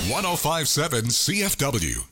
1057 CFW.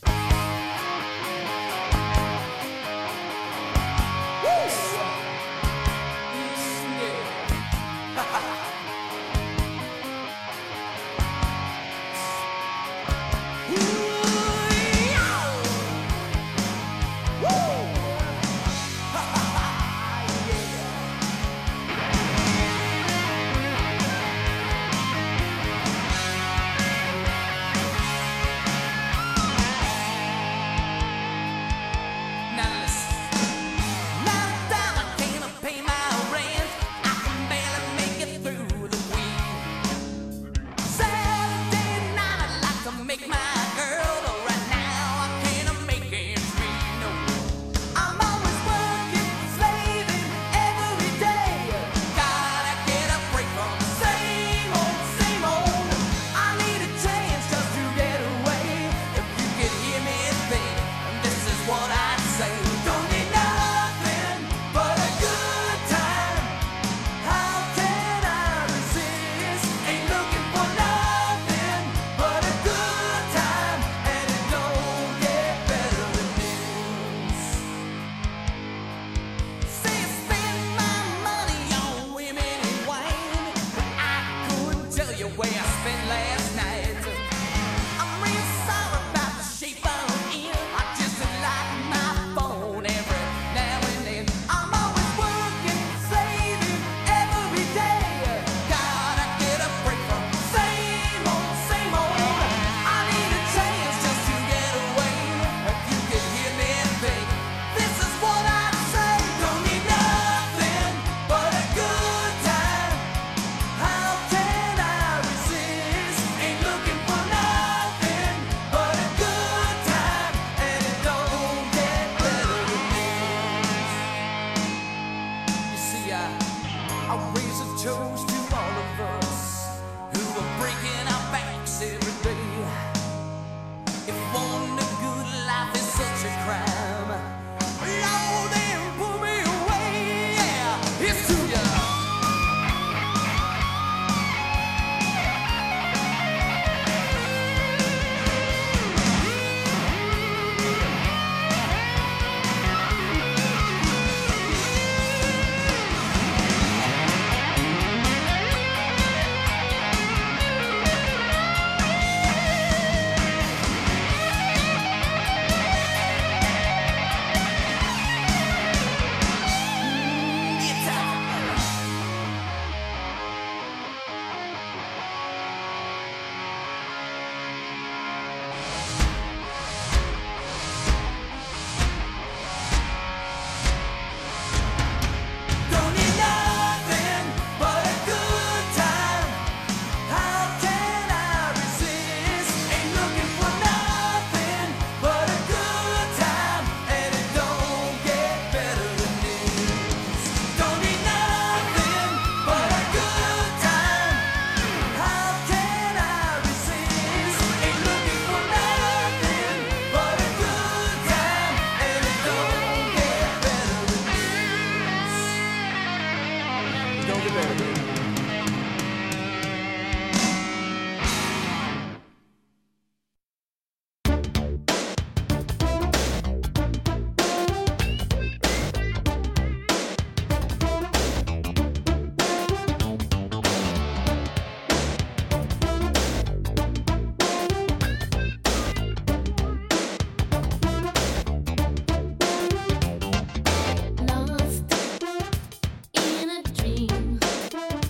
Lost in a dream.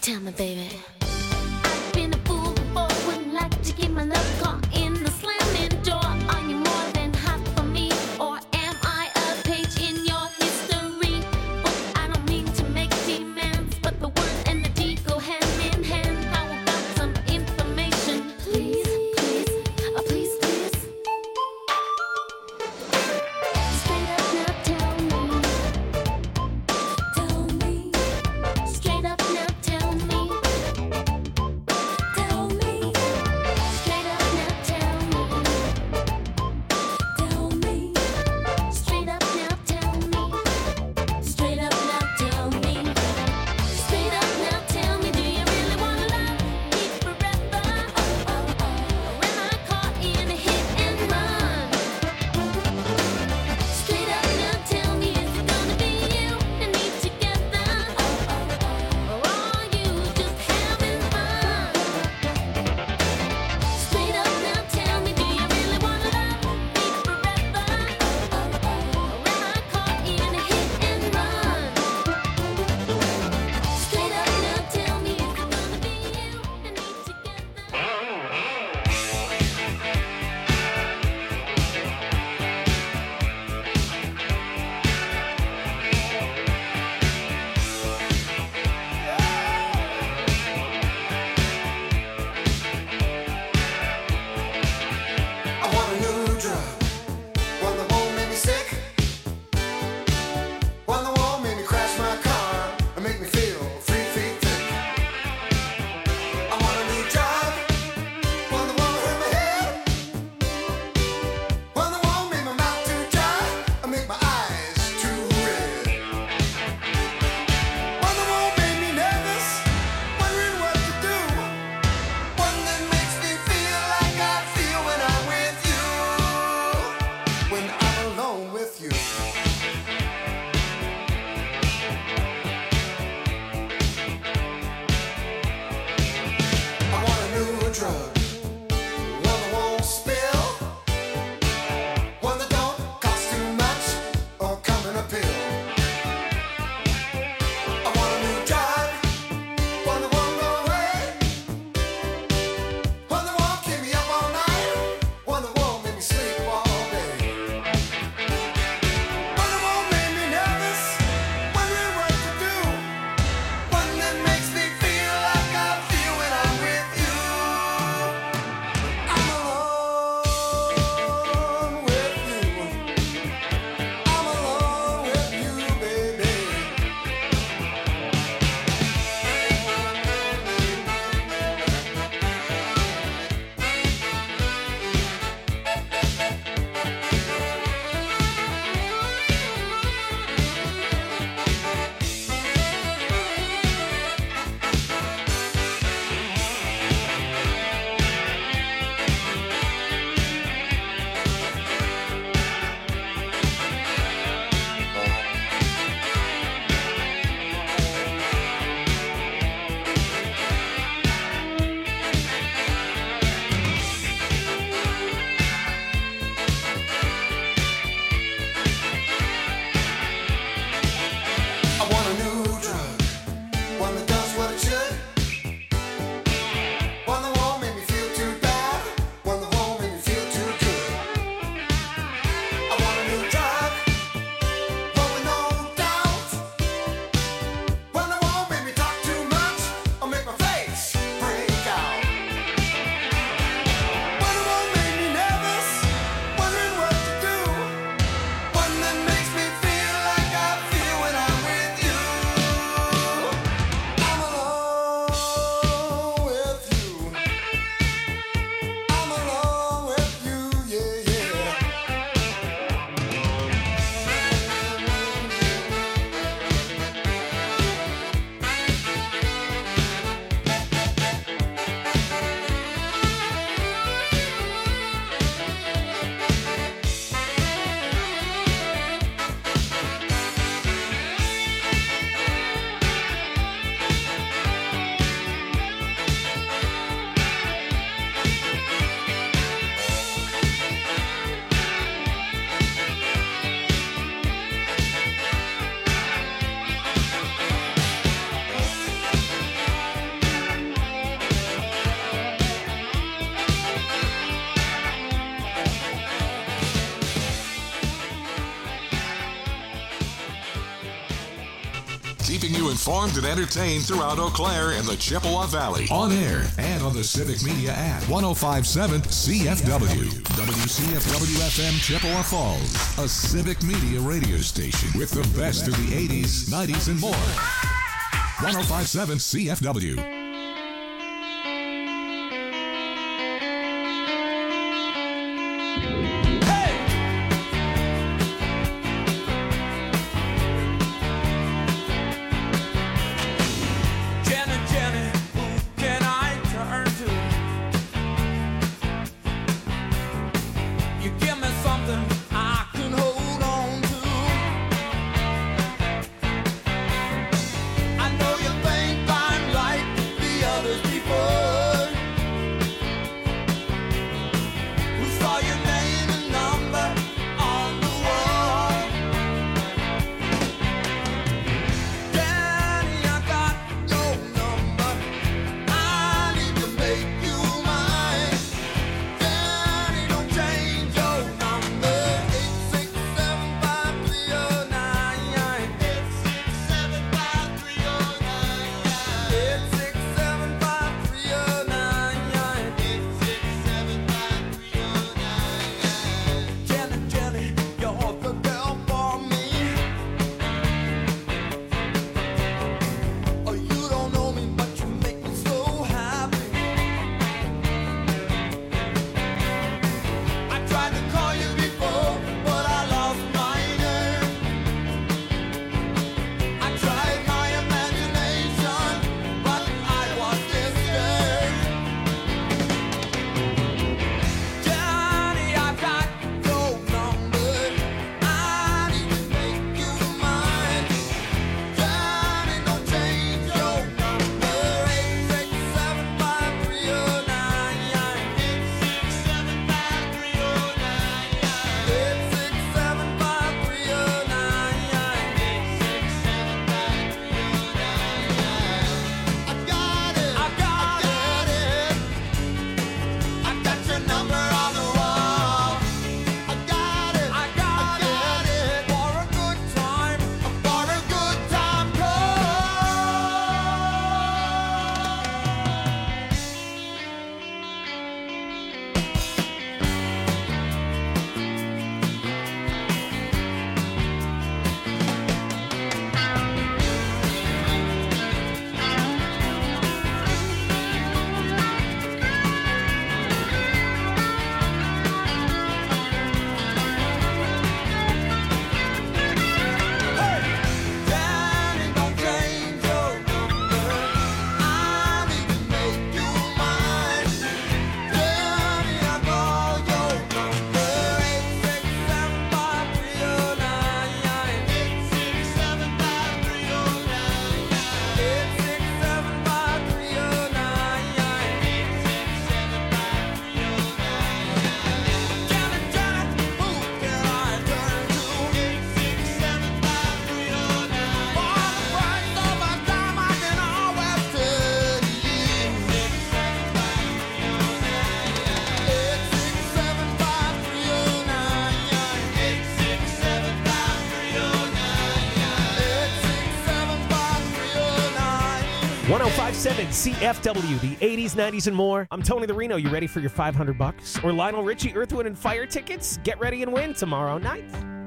Tell me, baby. I've been a fool before, wouldn't like to keep my love caught in the slamming door. Are you more than half for me, or am I a page in your history? Book, I don't mean to make demands, but the word and the deed go hand in hand. How about some information? Please, please, oh please, please. Straight up now, tell me. Tell me. Straight up now, tell me. you informed and entertained throughout Eau Claire and the Chippewa Valley. On air and on the Civic Media app. 105.7 CFW. WCFW-FM Chippewa Falls. A Civic Media radio station with the best of the 80s, 90s, and more. 105.7 CFW. CFW, the 80s, 90s, and more. I'm Tony the Reno. You ready for your $500? Or Lionel Richie, Earth, Wind, and Fire tickets? Get ready and win tomorrow night.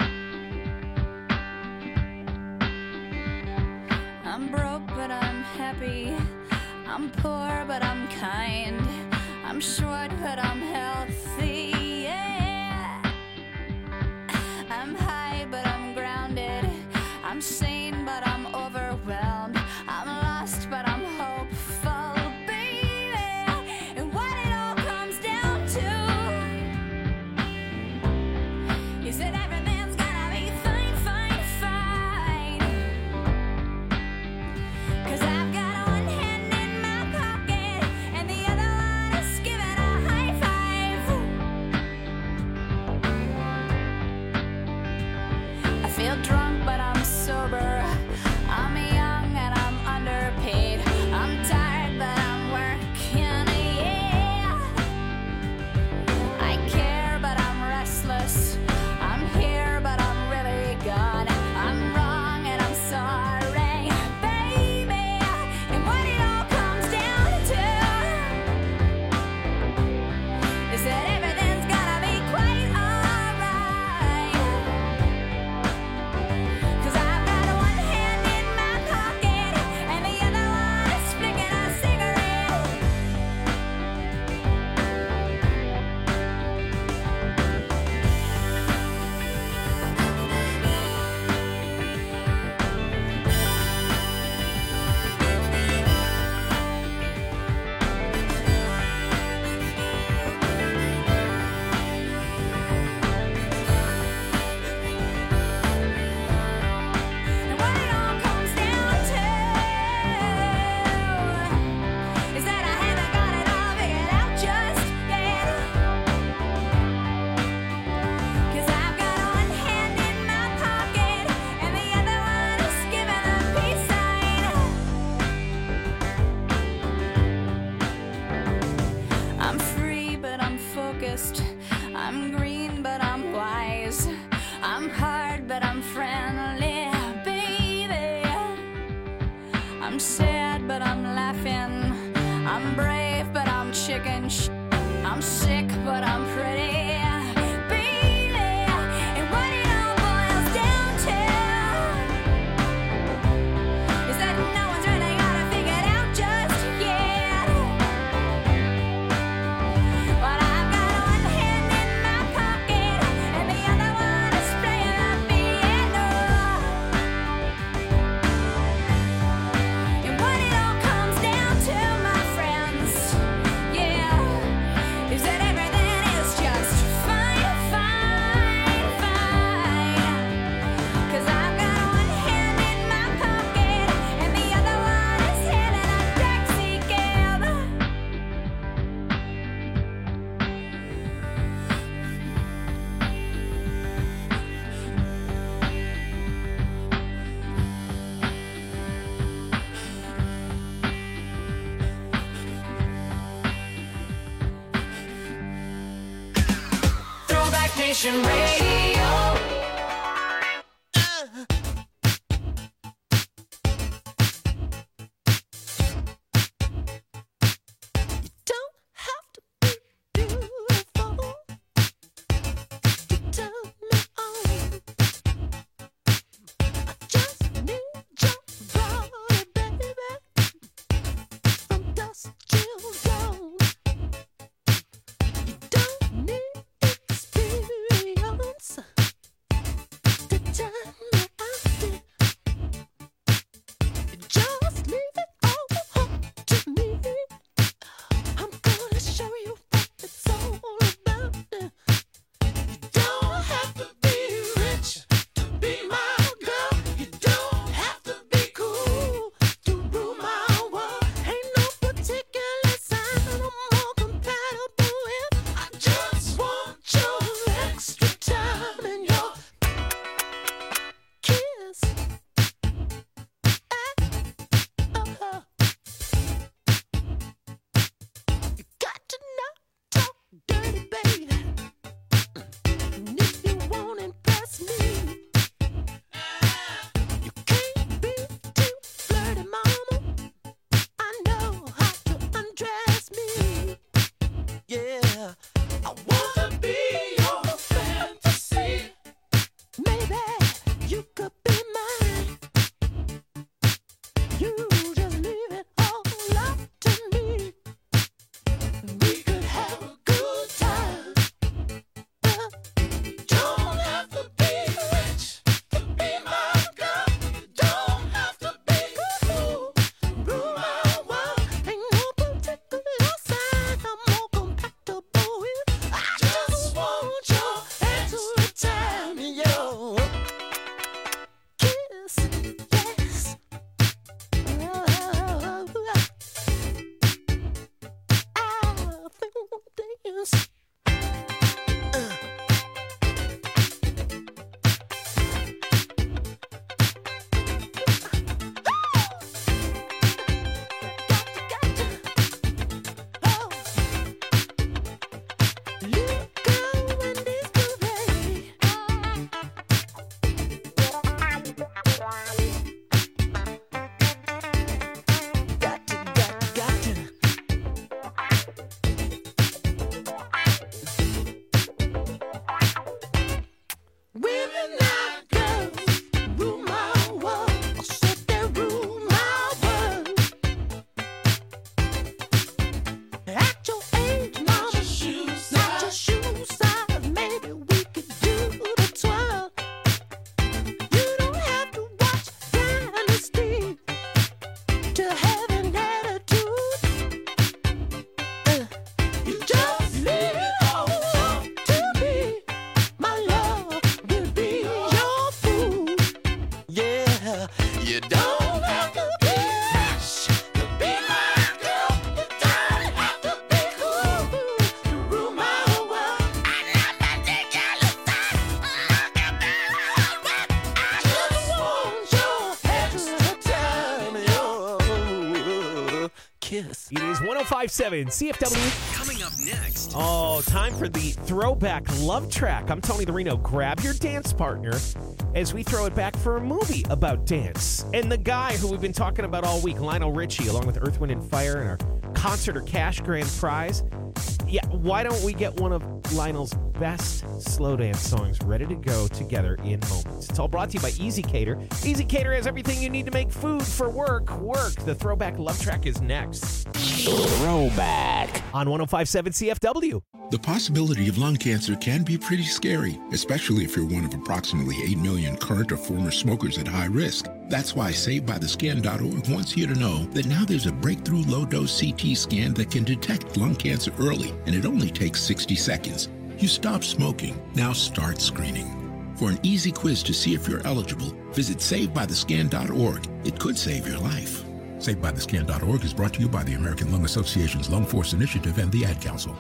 I'm broke, but I'm happy. I'm poor, but I'm kind. I'm short, but I'm healthy. Yeah. I'm high, but I'm grounded. I'm sane, but I'm overwhelmed. I'm lost, but I'm hopeful, baby. And what it all comes down to is that everything's gonna be fine, fine, fine. 'Cause I've got one hand in my pocket and the other one is giving a high five. sad, but I'm laughing. I'm brave, but I'm chicken shit. I'm sick, but I'm pretty. Baby, and what it all boils down to is that no one's really got it figured out just yet. But I've got one hand in my pocket, and the other one is playing the piano. And what it all comes down to, my friends, yeah, is that everything is just fine, fine, fine. 'Cause I've got one hand in my pocket, and the other one is hailing a taxi cab. Throwback Nation Radio. Don't have to be beautiful to turn me on. I just need your body, baby, from dusk till dawn. You don't need experience kiss. It is 105.7 CFW. Coming up next. Oh, time for the throwback love track. I'm Tony the Reno. Grab your dance partner as we throw it back for a movie about dance. And the guy who we've been talking about all week, Lionel Richie, along with Earth, Wind, and Fire and our concert or cash grand prize. Yeah, why don't we get one of Lionel's best slow dance songs ready to go together in moments? It's all brought to you by Easy Cater. Easy Cater has everything you need to make food for work. The throwback love track is next. Throwback. On 105.7 CFW. The possibility of lung cancer can be pretty scary, especially if you're one of approximately 8 million current or former smokers at high risk. That's why SaveByTheScan.org wants you to know that now there's a breakthrough low-dose CT scan that can detect lung cancer early, and it only takes 60 seconds. You stop smoking, now start screening. For an easy quiz to see if you're eligible, visit SaveByTheScan.org. It could save your life. SaveByTheScan.org is brought to you by the American Lung Association's Lung Force Initiative and the Ad Council.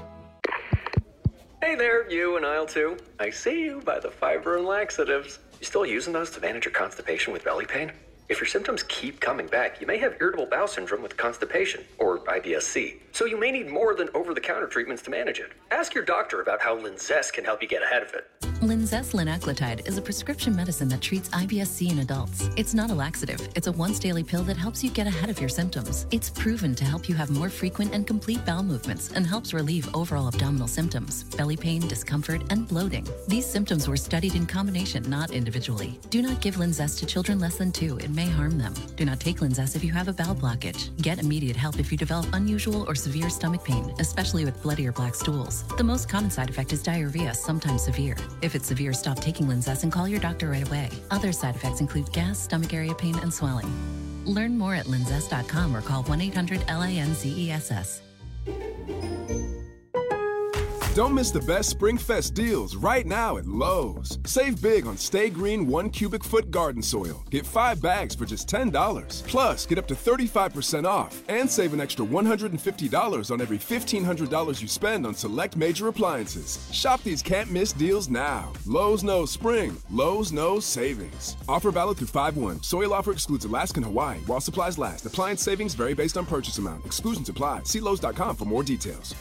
Hey there, you and aisle 2. I see you by the fiber and laxatives. You still using those to manage your constipation with belly pain? If your symptoms keep coming back, you may have irritable bowel syndrome with constipation, or IBS-C. So you may need more than over-the-counter treatments to manage it. Ask your doctor about how Linzess can help you get ahead of it. Linzess linaclotide is a prescription medicine that treats IBS-C in adults. It's not a laxative. It's a once-daily pill that helps you get ahead of your symptoms. It's proven to help you have more frequent and complete bowel movements and helps relieve overall abdominal symptoms, belly pain, discomfort, and bloating. These symptoms were studied in combination, not individually. Do not give Linzess to children less than 2. It may harm them. Do not take Linzess if you have a bowel blockage. Get immediate help if you develop unusual or severe stomach pain, especially with bloody or black stools. The most common side effect is diarrhea, sometimes severe. If it's severe, stop taking Linzess and call your doctor right away. Other side effects include gas, stomach area pain, and swelling. Learn more at linzess.com or call 1-800-LINZESS. Don't miss the best Spring Fest deals right now at Lowe's. Save big on Stay Green 1 cubic foot garden soil. Get 5 bags for just $10. Plus, get up to 35% off and save an extra $150 on every $1,500 you spend on select major appliances. Shop these can't-miss deals now. Lowe's knows spring. Lowe's knows savings. Offer valid through 5/1. Soil offer excludes Alaska and Hawaii while supplies last. Appliance savings vary based on purchase amount. Exclusions apply. See Lowe's.com for more details.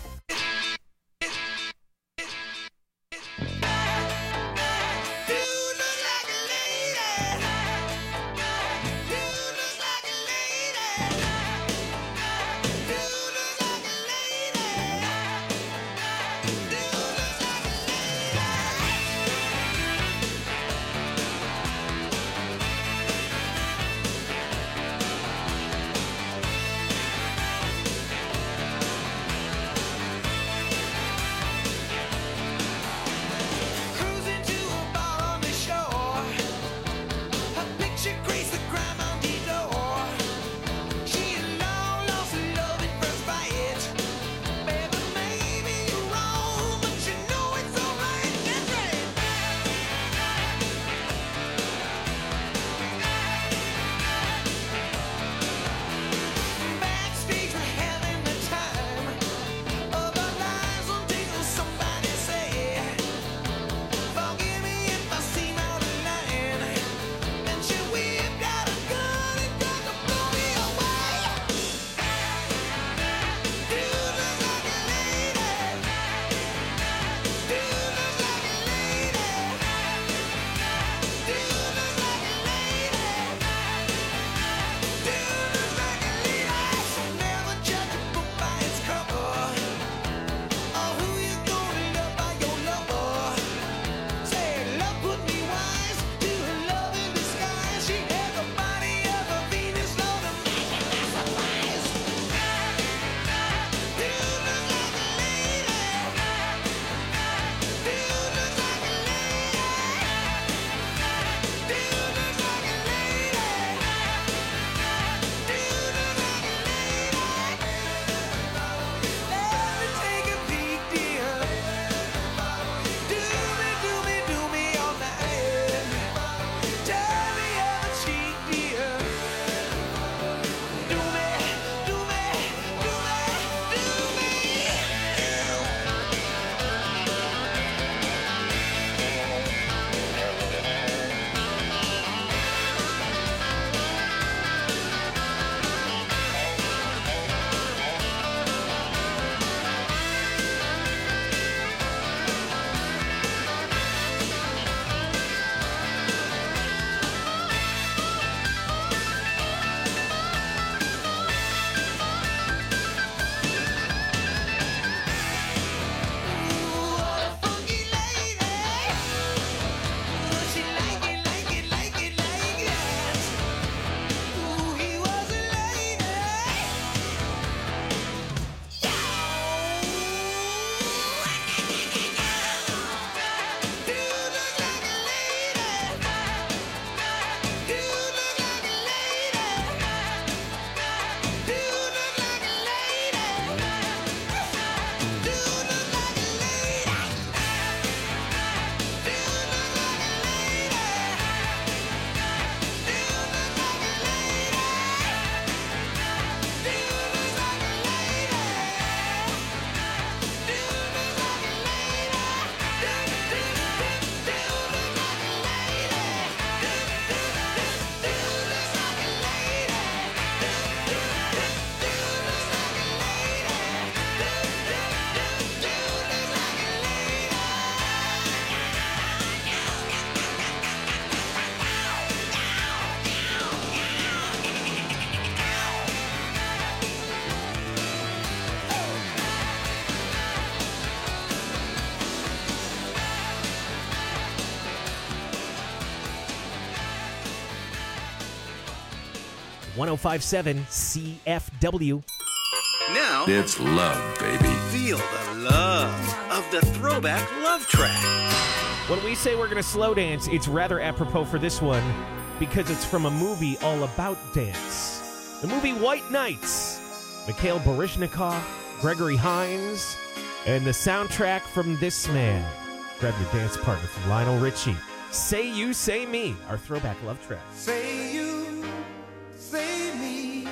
1057 CFW. Now, It's love, baby. feel the love of the Throwback Love Track. When we say we're going to slow dance, it's rather apropos for this one because it's from a movie all about dance. The movie White Nights. Mikhail Baryshnikov, Gregory Hines, and the soundtrack from this man. Grab your dance partner from Lionel Richie. Say You, Say Me, our throwback love track. Say you, say me,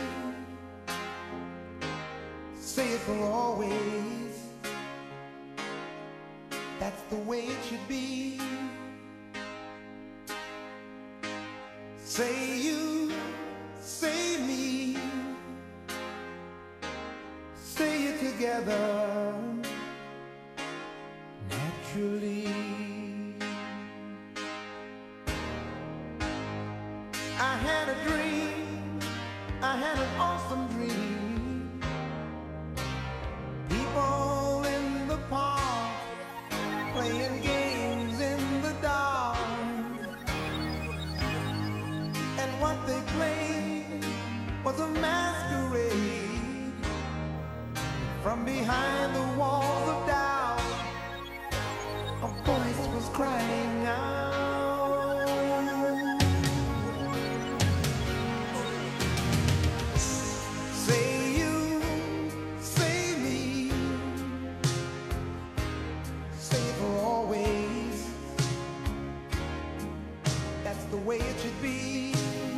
say it for always. That's the way it should be. Say you, say me, say it together naturally. I had a dream, I had an awesome dream. People in the park playing games in the dark. And what they played was a masquerade. From behind the walls of doubt, a voice was crying out. Say you, say me, say it for always. That's the way it should be.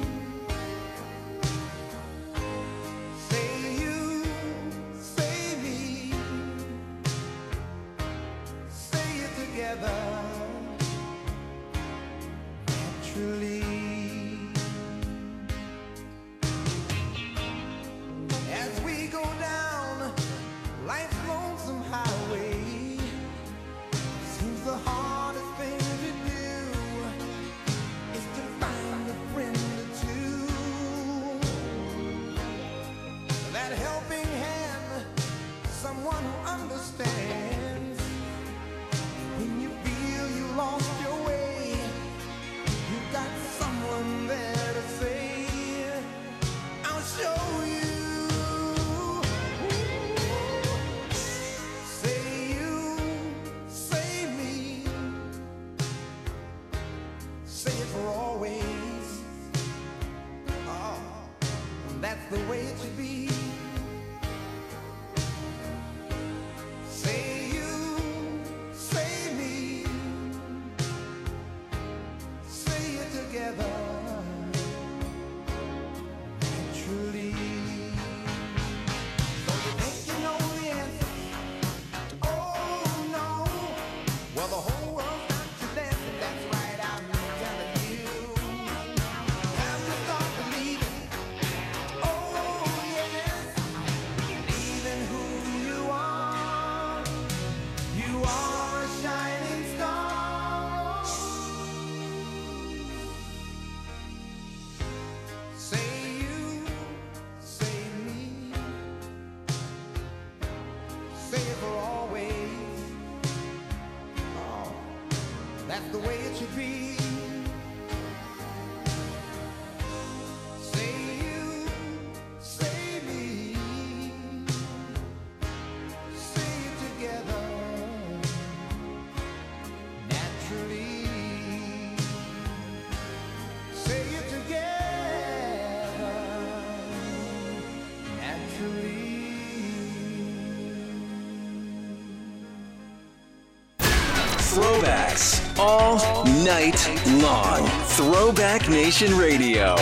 Say you, say me, say it together naturally. As we go down life's lonesome highway, seems the hardest thing to do is to find a friend or two. That helping hand, someone who understands. When you feel you lost your way, you got someone there to say, I'll show you. Say you, say me, say it for always. Oh, that's the way it should be. Say you, say me, say it together naturally. So you think you know the answer? Oh no. Well, the whole world's got you dancing. That's right, I'm telling you. Time to start believing. Oh yes, believing who you are. You are a shining star. Say you, say me, say it for always. Oh, that's the way it should be. Say you, say me, say it together naturally. Say it together naturally. Throwbacks all night long. Throwback Nation Radio.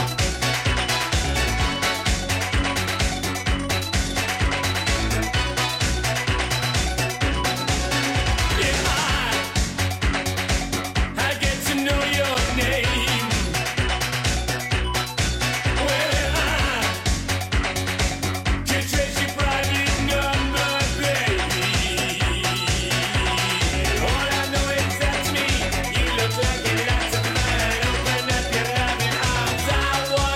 I get to know your name. Well, I can trace your private number, baby. All I know is that's me. You look like a lot of fun. Open up your loving arms. I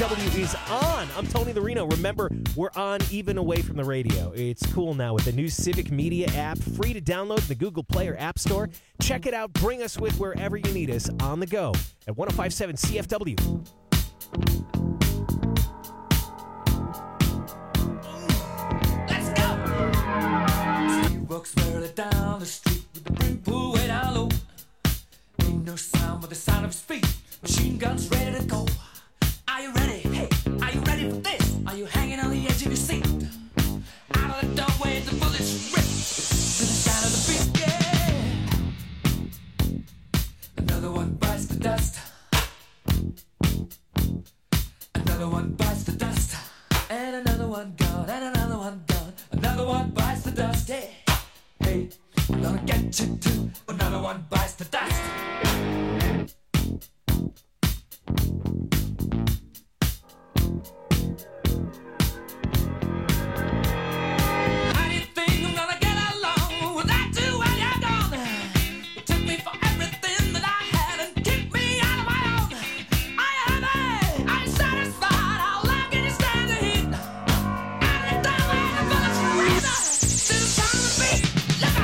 CFW is on. I'm Tony the Reno. Remember, we're on even away from the radio. It's cool now with the new Civic Media app, free to download in the Google Play or App Store. Check it out. Bring us with wherever you need us on the go at 105.7 CFW. He walks barely down the street with the brim pulled way down low. Ain't no sound but the sound of his feet. Machine guns ready to go. Are you ready? Hey, are you ready for this? Are you hanging on the edge of your seat? Out of the doorway, the bullets rip to the sound of the beat. Yeah. Another one bites the dust. Another one bites the dust. And another one gone. And another one gone. Another one bites the dust. Yeah. Hey, I'm gonna get you too. Another one bites the dust. How do you think I'm gonna get along without you when you're gone? You took me for everything that I had and kicked me out of my own. Are you happy? Are you satisfied? How long can you stand the heat? Out of the doorway, the bullets rip to the sound of the beat. Look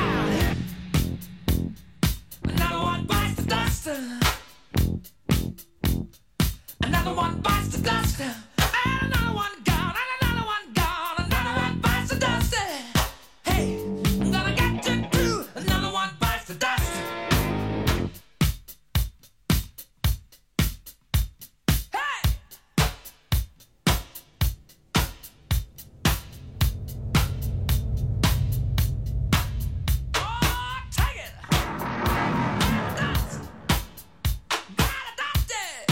out! Another one bites the dust. Another one bites the dust. And another one gone. And another one gone. Another one bites the dust. Hey, I'm gonna get you too. Another one bites the dust. Hey! Oh, take it! Dust! Gotta dust it!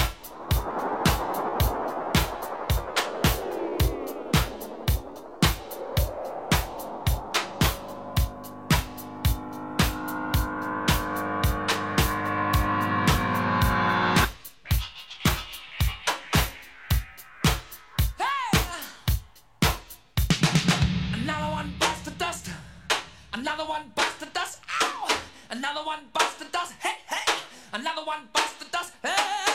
Another one bites the dust. Another one bites the dust. Ow! Another one bites the dust. Hey, hey! Another one bites the dust. Hey!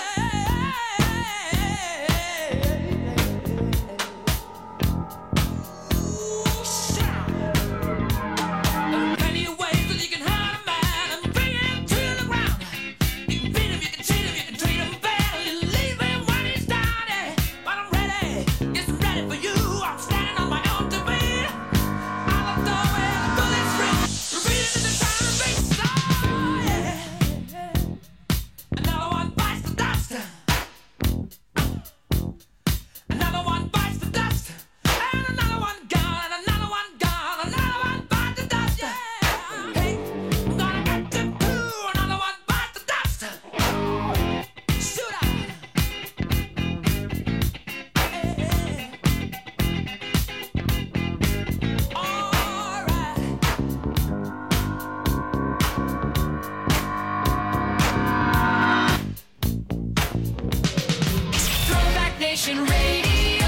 Ooh, shout! There are plenty of ways that you can hurt a man and bring him to the ground. You can beat him, you can cheat him, you can treat him bad, and you leave him when he's down. Yeah. But I'm ready, yes, I'm ready for you. I'm standing on my own two feet. Out of the doorway, the bullets rip, repeating the sound of the beat. Oh, yeah. Another one bites the dust. Another one bites the dust. And another one gone. And another one gone. Another one bites the dust. Yeah. Hey, I'm gonna get you too. Another one bites the dust. Shoot out. All right. Throwback Nation Radio.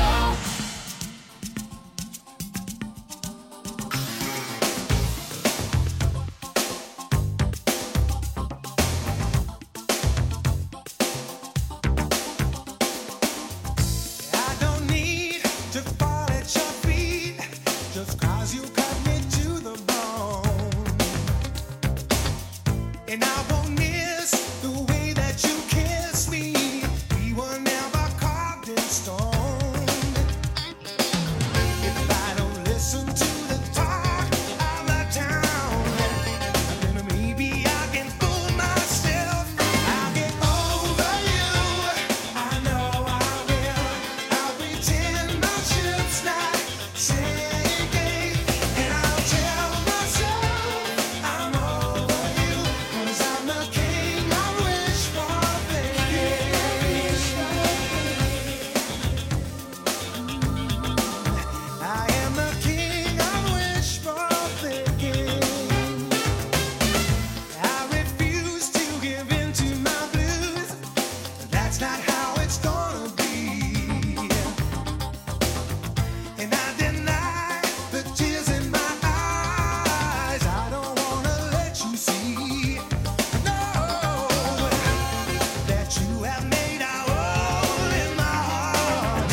I don't need to fall at your feet just 'cause you cut me to the bone. And I won't miss the way that you kiss me. We were never carved in stone. If I don't listen to the talk of the town, then maybe I can fool myself. I'll get over you. I know I will. I'll pretend my ship's not sinking, and I'll tell myself I'm over you, 'cause I'm the king I wish for thinking. I am the king I wish for thinking. I refuse to give in to my blues. That's not how it's gonna be. And I deny the tears in my eyes. I don't wanna let you see, no, that you have made a hole in my heart.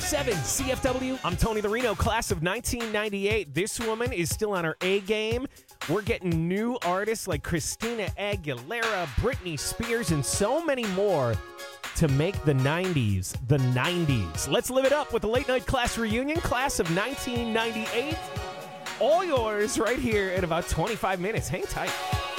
105.7 CFW. I'm Tony the Reno, class of 1998. This woman is still on her A game. We're getting new artists like Christina Aguilera, Britney Spears, and so many more to make the 90s the 90s. Let's live it up with the late night class reunion, class of 1998. All yours right here in about 25 minutes. Hang tight.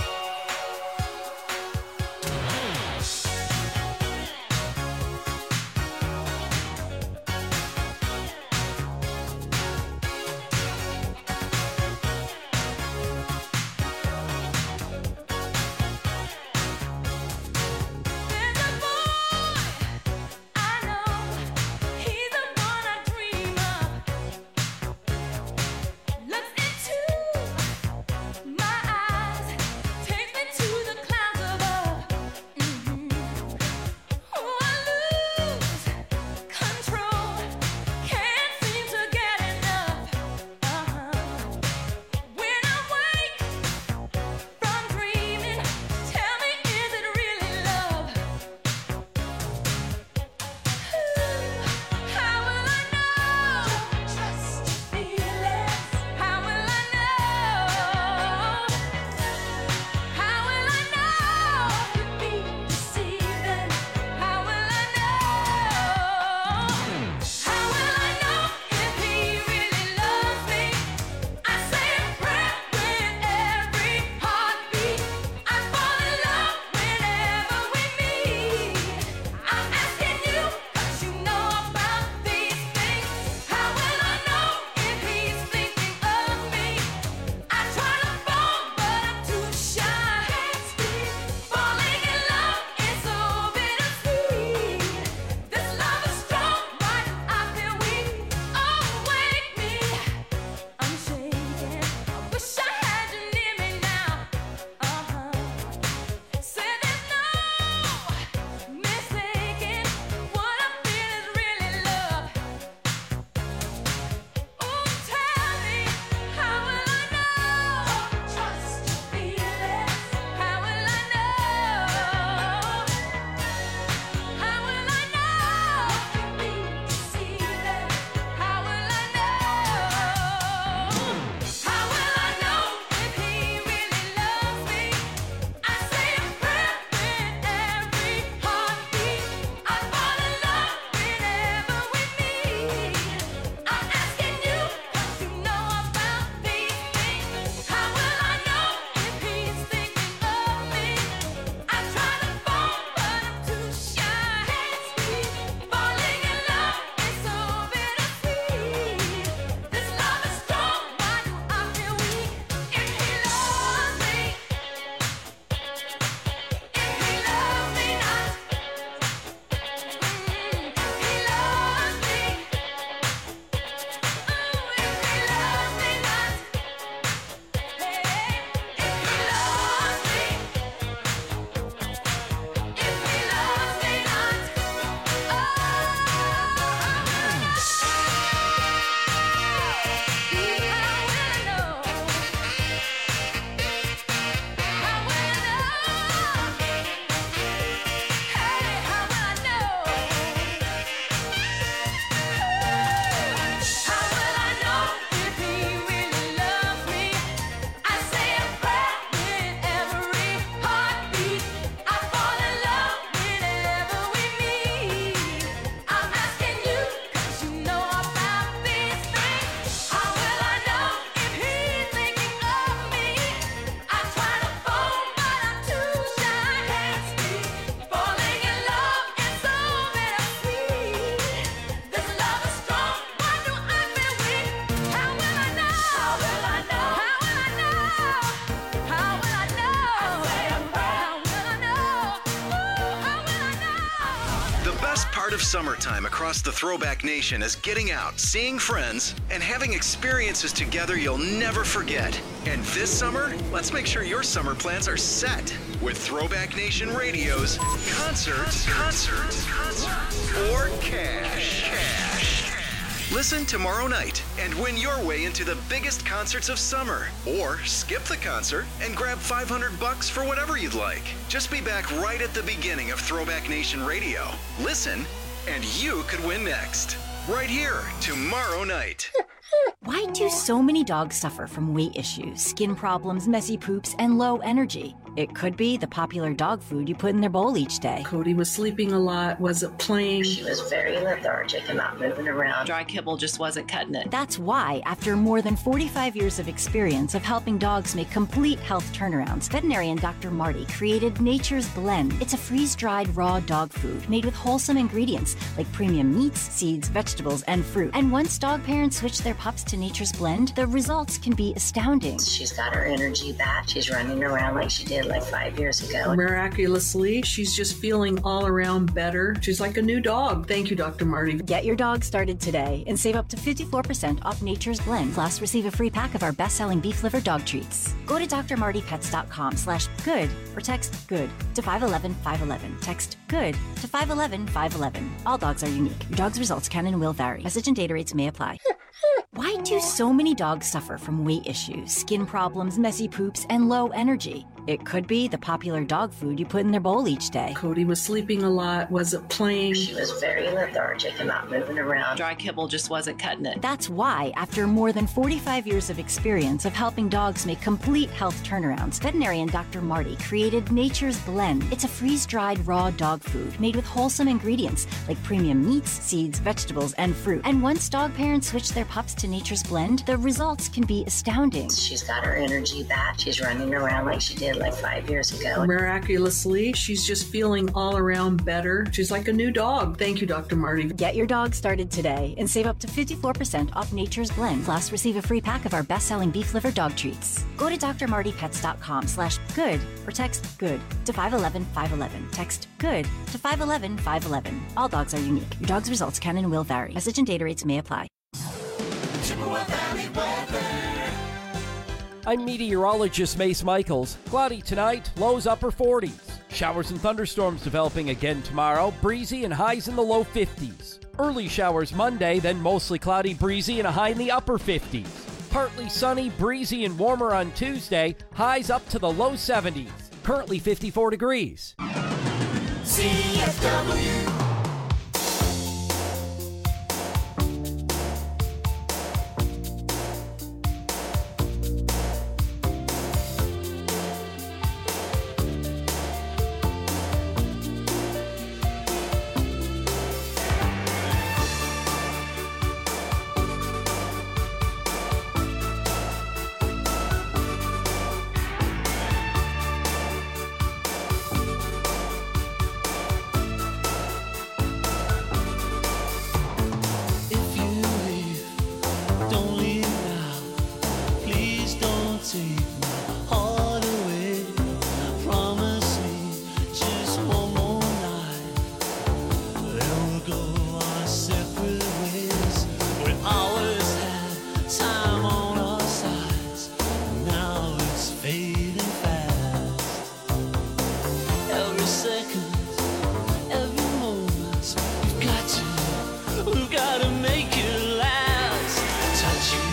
Part of summertime across the Throwback Nation is getting out, seeing friends, and having experiences together you'll never forget. And this summer, let's make sure your summer plans are set with Throwback Nation Radio's Concert or Cash. Listen tomorrow night and win your way into the biggest concerts of summer. Or skip the concert and grab $500 for whatever you'd like. Just be back right at the beginning of Throwback Nation Radio. Listen, and you could win next. right here tomorrow night. Why do so many dogs suffer from weight issues, skin problems, messy poops, and low energy? It could be the popular dog food you put in their bowl each day. Cody was sleeping a lot, wasn't playing. She was very lethargic and not moving around. Dry kibble just wasn't cutting it. That's why, after more than 45 years of experience of helping dogs make complete health turnarounds, veterinarian Dr. Marty created Nature's Blend. It's a freeze-dried raw dog food made with wholesome ingredients like premium meats, seeds, vegetables, and fruit. And once dog parents switch their pups to Nature's Blend, the results can be astounding. She's got her energy back. She's running around like she did like 5 years ago. Miraculously, she's just feeling all around better. She's like a new dog. Thank you, Dr. Marty. Get your dog started today and save up to 54% off Nature's Blend. Plus, receive a free pack of our best-selling beef liver dog treats. Go to drmartypets.com/good or text GOOD to 511-511. Text GOOD to 511-511. All dogs are unique. Your dog's results can and will vary. Message and data rates may apply. Why do so many dogs suffer from weight issues, skin problems, messy poops, and low energy? It could be the popular dog food you put in their bowl each day. Cody was sleeping a lot, wasn't playing. She was very lethargic and not moving around. Dry kibble just wasn't cutting it. That's why, after more than 45 years of experience of helping dogs make complete health turnarounds, veterinarian Dr. Marty created Nature's Blend. It's a freeze-dried raw dog food made with wholesome ingredients like premium meats, seeds, vegetables, and fruit. And once dog parents switch their pups to Nature's Blend, the results can be astounding. She's got her energy back. She's running around like she did like 5 years ago. Miraculously, she's just feeling all around better. She's like a new dog. Thank you, Dr. Marty. Get your dog started today and save up to 54% off Nature's Blend. Plus, receive a free pack of our best-selling beef liver dog treats. Go to drmartypets.com/good or text GOOD to 511-511. Text GOOD to 511-511. All dogs are unique. Your dog's results can and will vary. Message and data rates may apply. I'm meteorologist Mace Michaels. Cloudy tonight, lows upper 40s. Showers and thunderstorms developing again tomorrow, breezy and highs in the low 50s. Early showers Monday, then mostly cloudy, breezy, and a high in the upper 50s. Partly sunny, breezy, and warmer on Tuesday, highs up to the low 70s. Currently 54 degrees. CFW. We've got to make it last. Touch you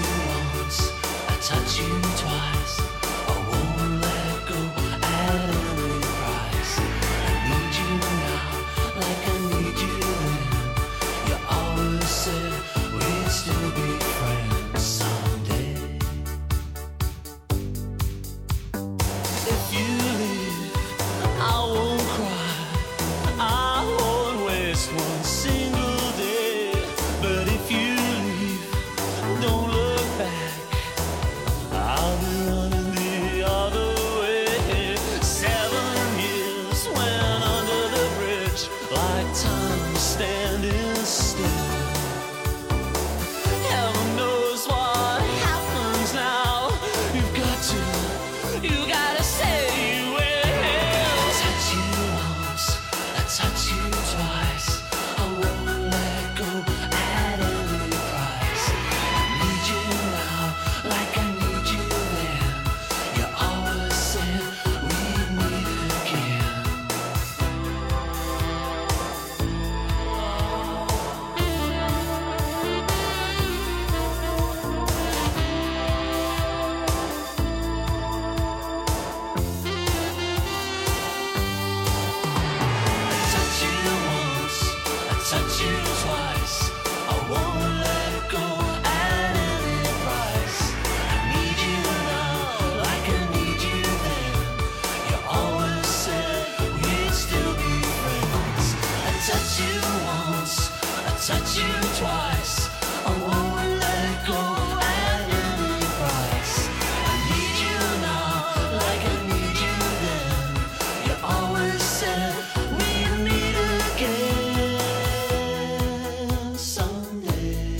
twice. I won't let go at any price. I need you now, like I need you then. You always said we'd meet again someday.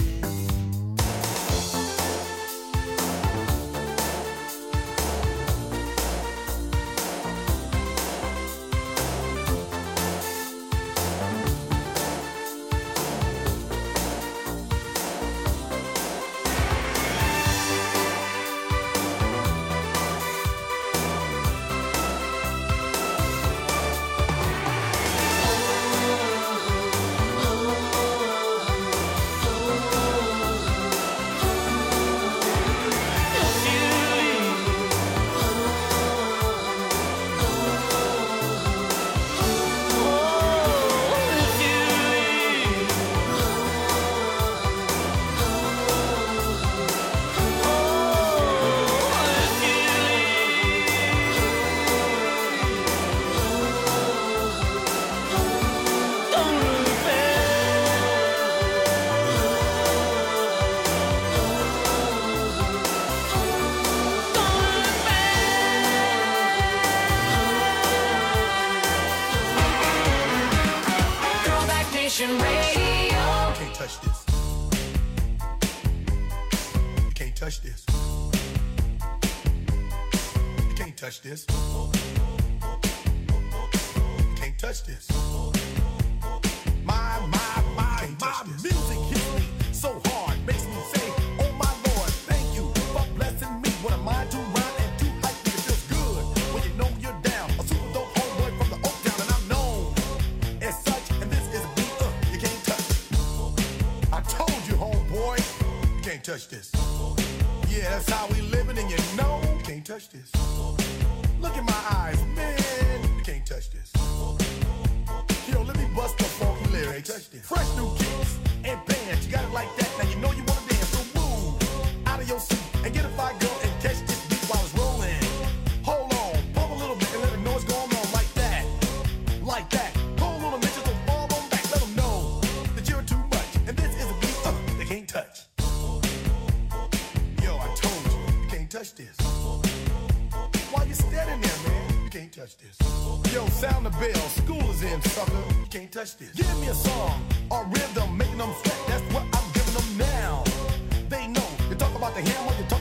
Throwback Nation Radio. You can't touch this. You can't touch this. You can't touch this. You can't touch this. My music hits me so hard, makes me say, oh my Lord, thank you for blessing me. What am I to rhyme and do like me? It feels good when you know you're down. A super dope homeboy from the Oak Town, and I'm known as such. And this is a beat you can't touch. I told you, homeboy, you can't touch this. Yeah, that's how we living, and you know you can't touch this. Look in my eyes, man, you can't touch this. Yo, let me bust the funky lyrics. Fresh new kicks and bands, you got it like that. Now you know you wanna dance, so move out of your seat and get a fire girl and catch this beat while it's rolling. Hold on, pump a little bit and let them know what's going on like that, like that. Hold on a minute, just fall on back, let them know that you're too much. And this is a beat they can't touch. Yo, I told you, you can't touch this. Why you standing there, man? You can't touch this. Yo, sound the bell, school is in, sucker. You can't touch this. Give me a song or rhythm, making them sweat. That's what I'm giving them now. They know. You talk about the hammer, you talk